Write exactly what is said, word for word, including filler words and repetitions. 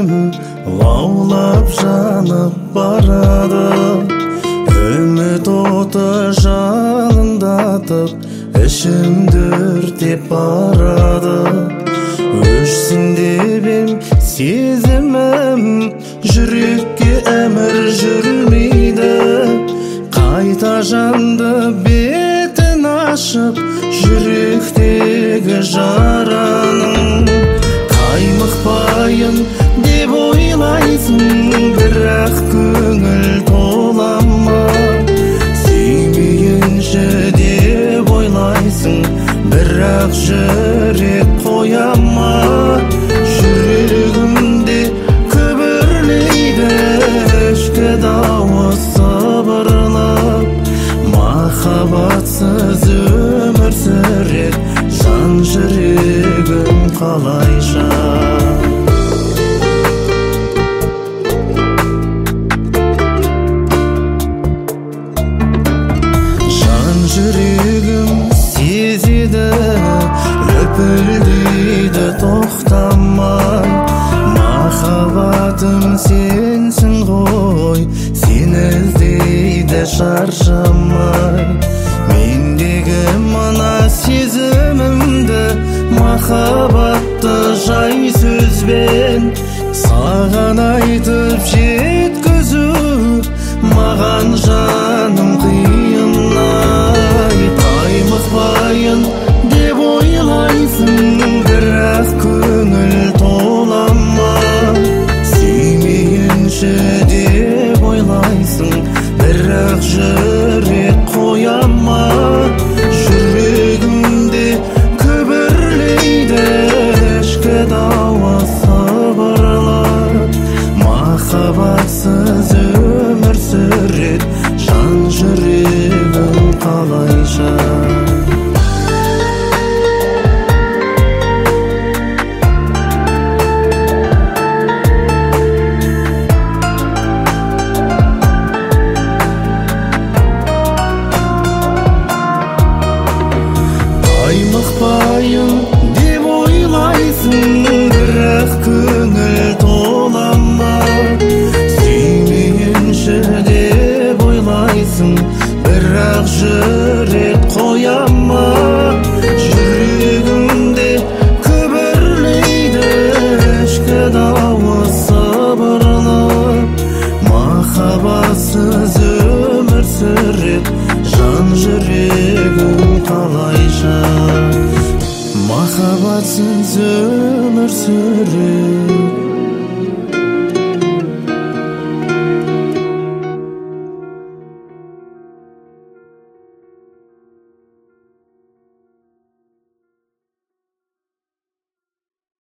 жүрегім лаулап жанып барады. Үміт оты жалындатып ішімді өртеп барады. Өшсін деп ем сезімім, жүрекке әмір жүрмейді. Қайта жанды бетін ашып, жүректегі жараның қаймықпайын деп ойлайсың, бірақ көңіл толама. Сүймейінші деп ойлайсың, бірақ жүрек қояма. Жүрегімде күбірлейді ішкі дауыс сыбырлап, махаббатсыз өмір сүрер жан жүрегім қалайша. Жан жүрегім сезеді, лүпілдейді тоқтамай. Махаббатым сенсің ғой, сені іздейді шаршамай. Мендегі мына сезімімді, махаббатты жай сөзбен саған айтып жеткізу маған жаным қиын-ай. Қаймықпайын деп ойлайсың, бірақ көңіл толама. Сүймейінші деп ойлайсың, бірақ жүрек қояма. Жүрегімде күбірлейді ішкі дауыс сыбырлап, махаббатсыз өмір сүрер жан жүрегім қалайша. Қаймықпайын деп ойлайсың, бірақ көңіл толама. Сүймейінші деп ойлайсың, бірақ жүрек қояма. Жүрегімде күбірлейді ішкі дауыс сыбырлап, махаббатсыз өмір сүрер жан жүрегім қалайша. Махаббатсыз өмір сүрер